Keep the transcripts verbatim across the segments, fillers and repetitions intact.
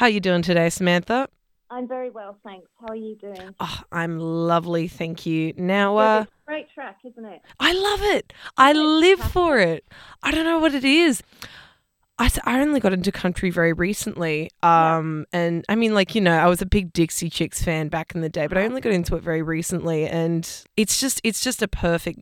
How you doing today, Samantha? I'm very well, thanks. How are you doing? Oh, I'm lovely, thank you. Now, Good. uh, It's a great track, isn't it? I love it. I Yeah, it's live for fantastic. it. I don't know what it is. I, s- I only got into country very recently. Yeah. Um, and I mean, like, you know, I was a big Dixie Chicks fan back in the day, but I Uh-huh. only got into it very recently. And it's just, it's just a perfect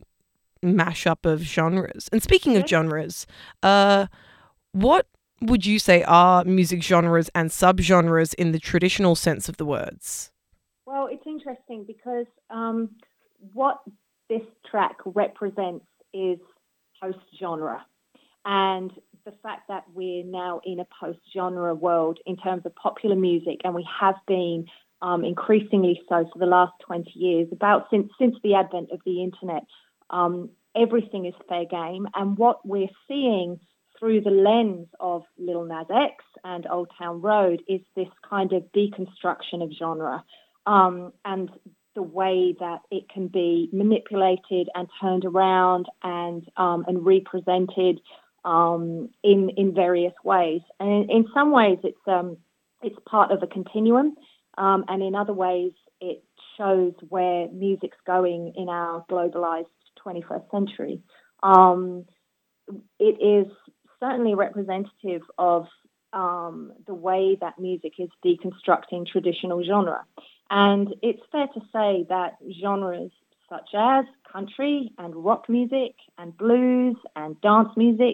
mashup of genres. And speaking of Yes. genres, uh, what would you say are music genres and subgenres in the traditional sense of the words? Well, it's interesting because um, what this track represents is post-genre. And the fact that we're now in a post-genre world in terms of popular music, and we have been um, increasingly so for the last twenty years, about since since the advent of the internet, um, everything is fair game. And what we're seeing through the lens of Lil Nas X and Old Town Road is this kind of deconstruction of genre, um, and the way that it can be manipulated and turned around and um, and represented um, in in various ways. And in, in some ways, it's um, it's part of a continuum, um, and in other ways, it shows where music's going in our globalized twenty-first century. Um, it is certainly representative of um, the way that music is deconstructing traditional genre. And it's fair to say that genres such as country and rock music and blues and dance music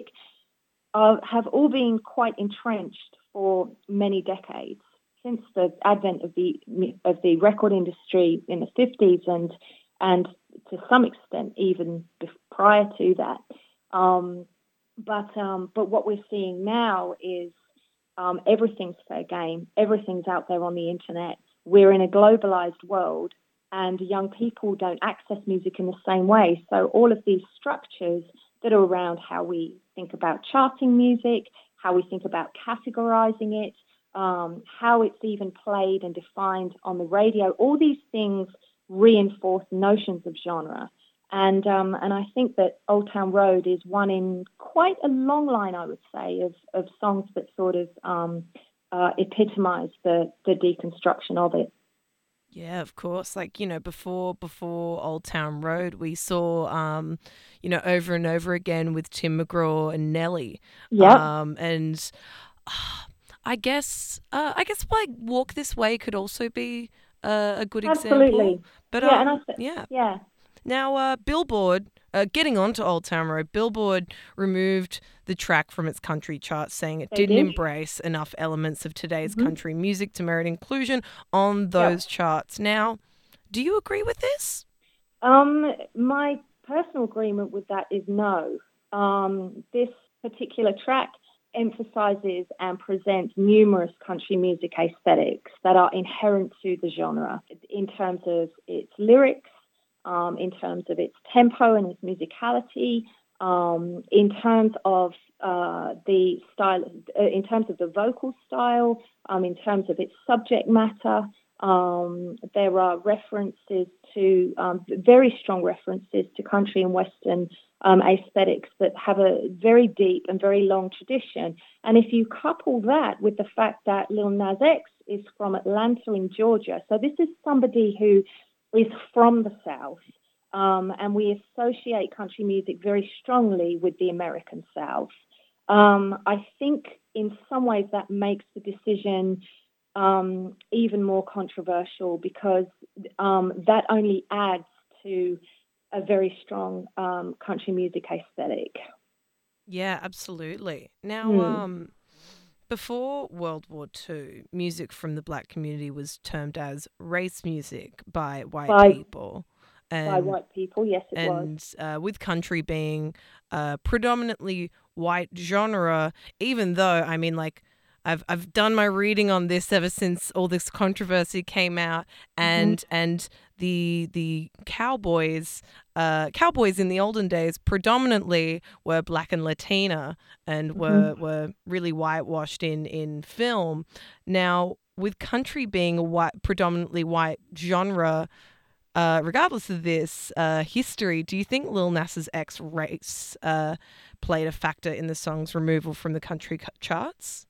uh, have all been quite entrenched for many decades since the advent of the of the record industry in the fifties and and to some extent even prior to that. Um, but um, but what we're seeing now is um, everything's fair game. Everything's out there on the internet. We're in a globalized world, and young people don't access music in the same way. So all of these structures that are around how we think about charting music, how we think about categorizing it, um, how it's even played and defined on the radio. All these things reinforce notions of genre. And um, and I think that Old Town Road is one in quite a long line, I would say, of, of songs that sort of um, uh, epitomise the the deconstruction of it. Yeah, of course. Like, you know, before before Old Town Road, we saw um, you know, over and over again with Tim McGraw and Nelly. Yep, Um and uh, I guess uh I guess like Walk This Way could also be uh, a good example. absolutely. But Yeah, and I um th- yeah. yeah, Now, uh, Billboard, uh, getting on to Old Town Road, Billboard removed the track from its country charts, saying it they didn't did. embrace enough elements of today's Mm-hmm. country music to merit inclusion on those Yep. charts. Now, do you agree with this? Um, my personal agreement with that is no. Um, this particular track emphasizes and presents numerous country music aesthetics that are inherent to the genre in terms of its lyrics, um, in terms of its tempo and its musicality, um, in terms of uh, the style, uh, in terms of the vocal style, um, in terms of its subject matter. Um, there are references to um, very strong references to country and western um, aesthetics that have a very deep and very long tradition. And if you couple that with the fact that Lil Nas X is from Atlanta in Georgia, so this is somebody who is from the South, um, and we associate country music very strongly with the American South. Um, I think in some ways that makes the decision um, even more controversial because um, that only adds to a very strong um, country music aesthetic. Yeah, absolutely. Now, Hmm. um, before World War Two, music from the black community was termed as race music by white By people. by And white people, yes, it was. and uh, with country being a predominantly white genre, even though I mean, like, I've I've done my reading on this ever since all this controversy came out, Hmm. and and the the cowboys, uh, cowboys in the olden days predominantly were black and Latina and Hmm. were were really whitewashed in in film. Now, with country being a white, predominantly white genre, uh, regardless of this uh, history, do you think Lil Nas's X race uh, played a factor in the song's removal from the country cu- charts?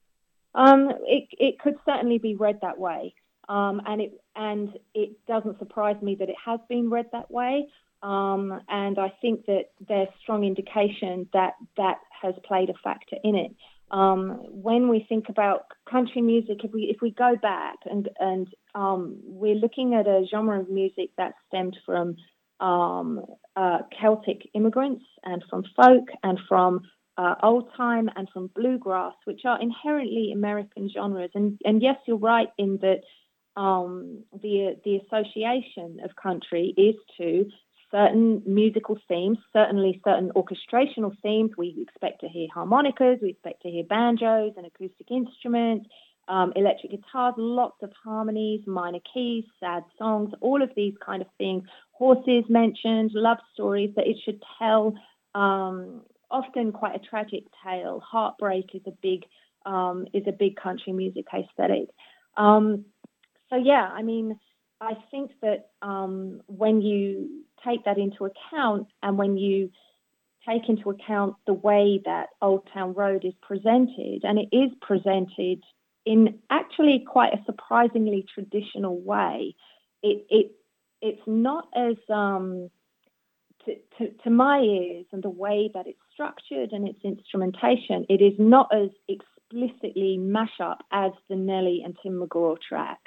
Um, it it could certainly be read that way, um, and it and it doesn't surprise me that it has been read that way. Um, and I think that there's strong indication that that has played a factor in it. Um, when we think about country music, if we if we go back and and um, we're looking at a genre of music that stemmed from um, uh, Celtic immigrants and from folk and from uh, old time and from bluegrass, which are inherently American genres. And and yes, you're right in that um, the the association of country is to certain musical themes, certainly certain orchestrational themes. We expect to hear harmonicas, we expect to hear banjos and acoustic instruments, um, electric guitars, lots of harmonies, minor keys, sad songs, all of these kind of things. Horses mentioned, love stories that it should tell. Um, often quite a tragic tale. Heartbreak is a big um, is a big country music aesthetic. Um, so yeah, I mean, I think that um, when you take that into account, and when you take into account the way that Old Town Road is presented, and it is presented in actually quite a surprisingly traditional way, it it it's not as um, to, to, to my ears and the way that it's structured and its instrumentation, it is not as explicitly mash up as the Nelly and Tim McGraw track.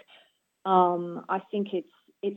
Um, I think it's it's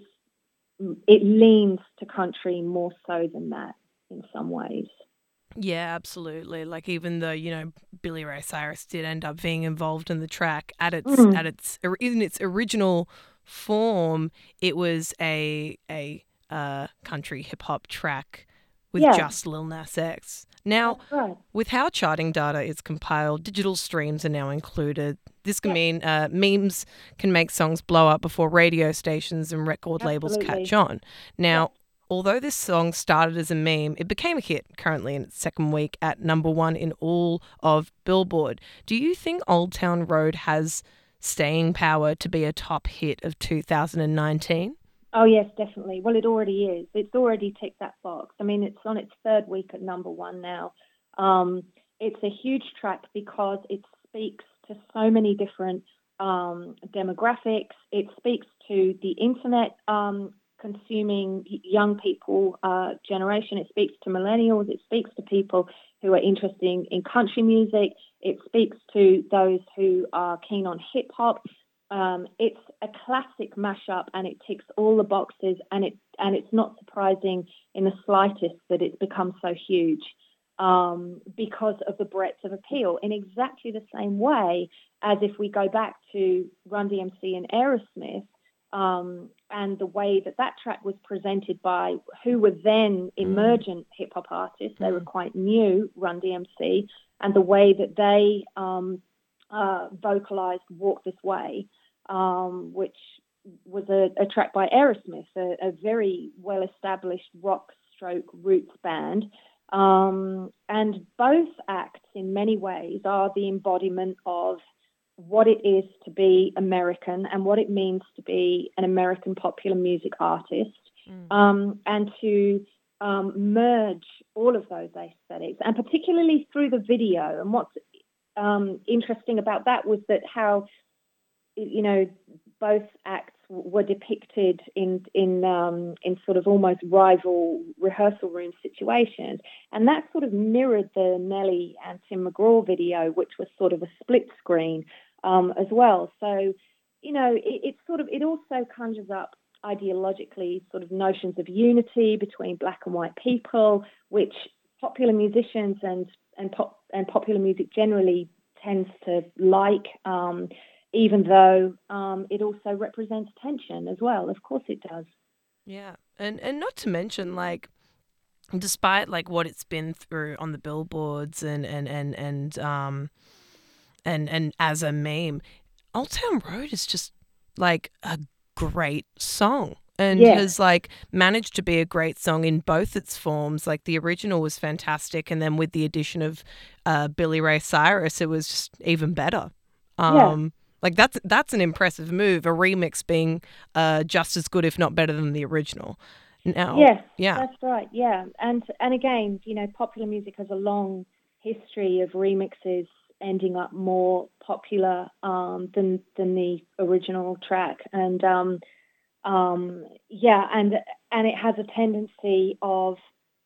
it leans to country more so than that in some ways. Yeah, absolutely. Like even though you know Billy Ray Cyrus did end up being involved in the track at its at Mm, its in its original form, it was a a uh, country hip hop track with yeah, just Lil Nas X. Now, that's right. with how charting data is compiled, digital streams are now included. This can Yep, mean uh, memes can make songs blow up before radio stations and record labels catch absolutely. on. Yep. Now, although this song started as a meme, it became a hit currently in its second week at number one in all of Billboard. Do you think Old Town Road has staying power to be a top hit of two thousand nineteen? Oh yes, definitely. Well, it already is. It's already ticked that box. I mean, it's on its third week at number one now. Um, it's a huge track because it speaks to so many different um, demographics. It speaks to the internet um, consuming young people uh, generation. It speaks to millennials. It speaks to people who are interested in, in country music. It speaks to those who are keen on hip hop. Um, it's a classic mashup, and it ticks all the boxes, and it and it's not surprising in the slightest that it's become so huge um, because of the breadth of appeal. In exactly the same way as if we go back to Run D M C and Aerosmith, um, and the way that that track was presented by who were then Mm. emergent hip hop artists. They were Mm. quite new, Run D M C, and the way that they um, uh, vocalized "Walk This Way," um, which was a, a track by Aerosmith, a, a very well established rock stroke roots band. Um, and both acts, in many ways, are the embodiment of what it is to be American and what it means to be an American popular music artist, Mm. um, and to um, merge all of those aesthetics, and particularly through the video. And what's um, interesting about that was that how, you know, both acts were depicted in in um, in sort of almost rival rehearsal room situations, and that sort of mirrored the Nelly and Tim McGraw video, which was sort of a split screen um, as well. So, you know, it, it sort of it also conjures up ideologically sort of notions of unity between black and white people, which popular musicians and and pop and popular music generally tends to like. Um, even though um, it also represents tension as well. Of course, it does. Yeah, and and not to mention like despite like what it's been through on the billboards and and and and um and and as a meme, Old Town Road is just like a great song and Yeah, has like managed to be a great song in both its forms. Like the original was fantastic, and then with the addition of uh, Billy Ray Cyrus, it was just even better. yeah, Um, like that's that's an impressive move. A remix being uh, just as good, if not better, than the original. Now, yes, yeah. that's right. Yeah, and and again, you know, popular music has a long history of remixes ending up more popular um, than than the original track, and um, um, yeah, and and it has a tendency of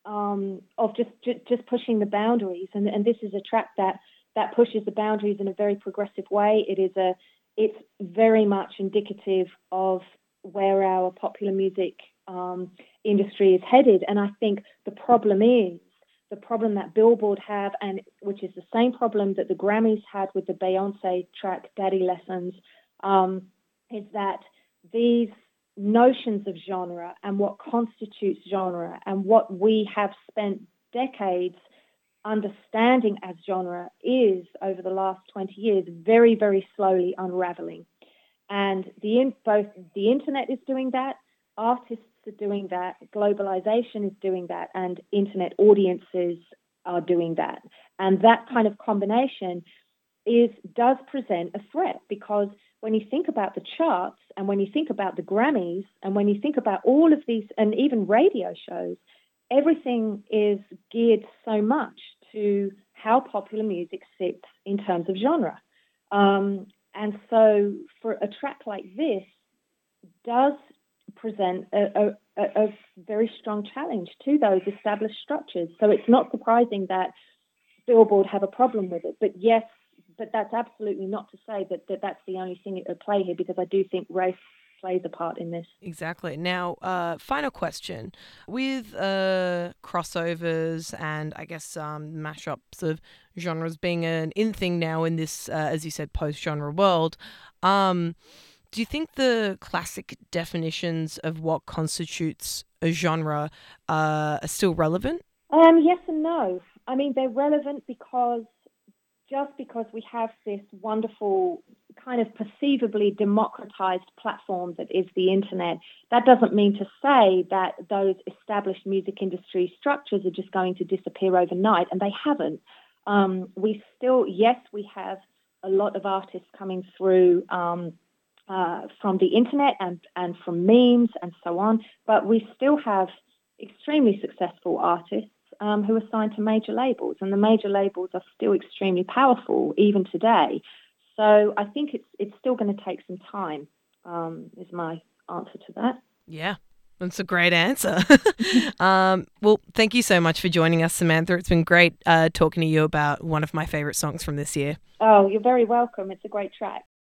um, of just, just just pushing the boundaries, and and this is a track that that pushes the boundaries in a very progressive way. It is a it's very much indicative of where our popular music um, industry is headed, and I think the problem is the problem that Billboard have, and which is the same problem that the Grammys had with the Beyonce track "Daddy Lessons," um, is that these notions of genre and what constitutes genre and what we have spent decades understanding as genre is over the last twenty years very, very slowly unraveling. And the in, both the internet is doing that, artists are doing that, globalization is doing that, and internet audiences are doing that. And that kind of combination is does present a threat, because when you think about the charts and when you think about the Grammys and when you think about all of these and even radio shows, everything is geared so much to how popular music sits in terms of genre. Um, and so for a track like this does present a, a, a very strong challenge to those established structures. So it's not surprising that Billboard have a problem with it. But yes, but that's absolutely not to say that, that that's the only thing at play here, because I do think race plays a part in this. Exactly. Now, uh, final question. With uh, crossovers and I guess um, mashups of genres being an in thing now in this, uh, as you said, post-genre world, um, do you think the classic definitions of what constitutes a genre uh, are still relevant? Um, yes and no. I mean, they're relevant because just because we have this wonderful kind of perceivably democratized platform that is the internet, that doesn't mean to say that those established music industry structures are just going to disappear overnight, and they haven't. Um, we still, yes, we have a lot of artists coming through um, uh, from the internet and, and from memes and so on, but we still have extremely successful artists Um, who are signed to major labels, and the major labels are still extremely powerful even today. So I think it's it's still going to take some time, um, is my answer to that. Yeah, that's a great answer. um, well, thank you so much for joining us, Samantha. It's been great uh, talking to you about one of my favourite songs from this year. Oh, you're very welcome. It's a great track.